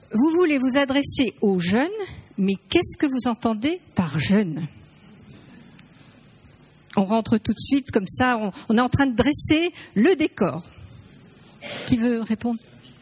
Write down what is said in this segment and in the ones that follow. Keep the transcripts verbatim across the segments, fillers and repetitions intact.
vous voulez vous adresser aux jeunes, mais qu'est-ce que vous entendez par jeunes ? On rentre tout de suite comme ça, on, on est en train de dresser le décor. Qui veut répondre ?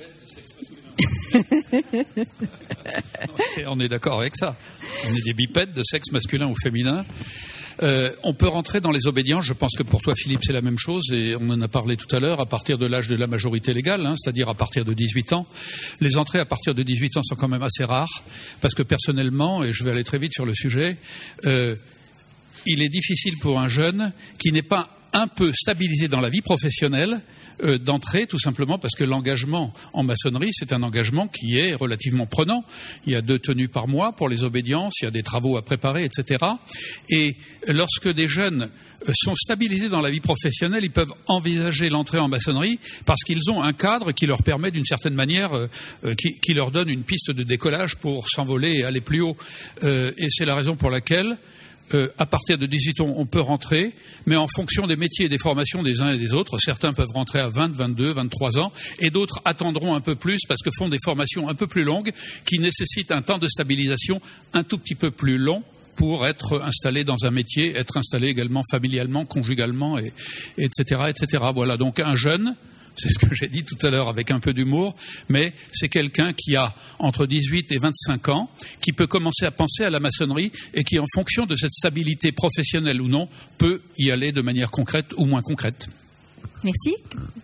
On est d'accord avec ça. On est des bipèdes de sexe masculin ou féminin. Euh, on peut rentrer dans les obédiences. Je pense que pour toi, Philippe, c'est la même chose, et on en a parlé tout à l'heure, à partir de l'âge de la majorité légale, hein, c'est-à-dire à partir de dix-huit ans. Les entrées à partir de dix-huit ans sont quand même assez rares, parce que personnellement, et je vais aller très vite sur le sujet, euh, il est difficile pour un jeune qui n'est pas un peu stabilisé dans la vie professionnelle Euh, d'entrée, tout simplement parce que l'engagement en maçonnerie, c'est un engagement qui est relativement prenant. Il y a deux tenues par mois pour les obédiences, il y a des travaux à préparer, et cetera. Et lorsque des jeunes sont stabilisés dans la vie professionnelle, ils peuvent envisager l'entrée en maçonnerie parce qu'ils ont un cadre qui leur permet d'une certaine manière, euh, qui, qui leur donne une piste de décollage pour s'envoler et aller plus haut. Euh, et c'est la raison pour laquelle Euh, à partir de dix-huit ans, on peut rentrer, mais en fonction des métiers et des formations des uns et des autres. Certains peuvent rentrer à vingt, vingt-deux, vingt-trois ans, et d'autres attendront un peu plus parce que font des formations un peu plus longues qui nécessitent un temps de stabilisation un tout petit peu plus long pour être installé dans un métier, être installé également familialement, conjugalement, et, et etc., et cetera. Voilà, donc un jeune, c'est ce que j'ai dit tout à l'heure avec un peu d'humour, mais c'est quelqu'un qui a entre dix-huit et vingt-cinq ans, qui peut commencer à penser à la maçonnerie et qui, en fonction de cette stabilité professionnelle ou non, peut y aller de manière concrète ou moins concrète. Merci.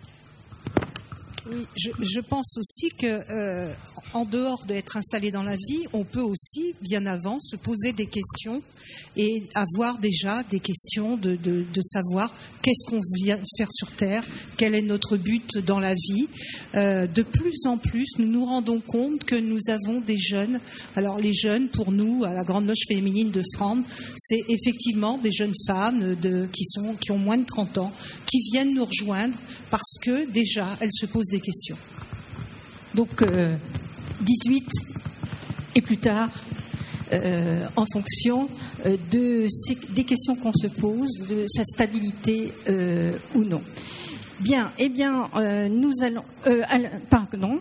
Oui, je, je pense aussi que, euh, en dehors d'être installé dans la vie, on peut aussi, bien avant, se poser des questions et avoir déjà des questions de, de, de savoir qu'est-ce qu'on vient faire sur Terre, quel est notre but dans la vie. Euh, de plus en plus, nous nous rendons compte que nous avons des jeunes. Alors, les jeunes, pour nous, à la Grande Loge féminine de Flandre, c'est effectivement des jeunes femmes de, qui, sont, qui ont moins de trente ans, qui viennent nous rejoindre parce que, déjà, elles se posent des questions. Donc, euh, dix-huit et plus tard, euh, en fonction euh, de ces, des questions qu'on se pose, de sa stabilité euh, ou non. Bien, eh bien, euh, nous allons... Euh, pardon.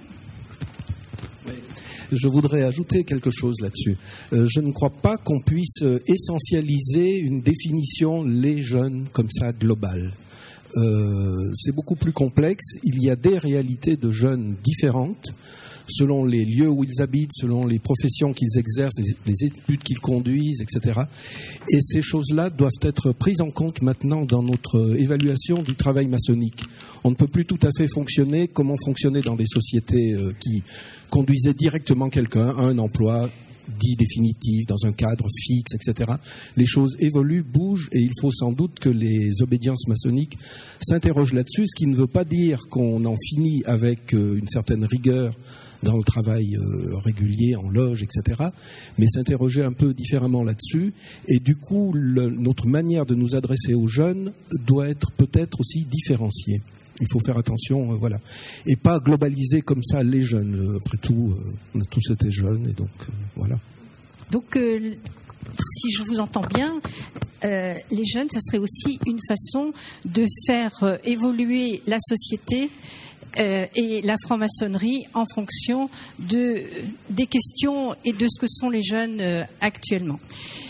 Je voudrais ajouter quelque chose là-dessus. Euh, je ne crois pas qu'on puisse essentialiser une définition les jeunes comme ça globale. Euh, c'est beaucoup plus complexe. Il y a des réalités de jeunes différentes selon les lieux où ils habitent, selon les professions qu'ils exercent, les, les études qu'ils conduisent, et cetera. Et ces choses-là doivent être prises en compte maintenant dans notre évaluation du travail maçonnique. On ne peut plus tout à fait fonctionner comme on fonctionnait dans des sociétés euh, qui conduisaient directement quelqu'un à un emploi dit définitif, dans un cadre fixe, et cetera. Les choses évoluent, bougent, et il faut sans doute que les obédiences maçonniques s'interrogent là-dessus, ce qui ne veut pas dire qu'on en finit avec une certaine rigueur dans le travail régulier, en loge, et cetera, mais s'interroger un peu différemment là-dessus. Et du coup, le, notre manière de nous adresser aux jeunes doit être peut-être aussi différenciée. Il faut faire attention, euh, voilà. Et pas globaliser comme ça les jeunes. Après tout, euh, on a tous été jeunes, et donc, euh, voilà. Donc, euh, si je vous entends bien, euh, les jeunes, ça serait aussi une façon de faire euh, évoluer la société euh, et la franc-maçonnerie en fonction de, des questions et de ce que sont les jeunes euh, actuellement.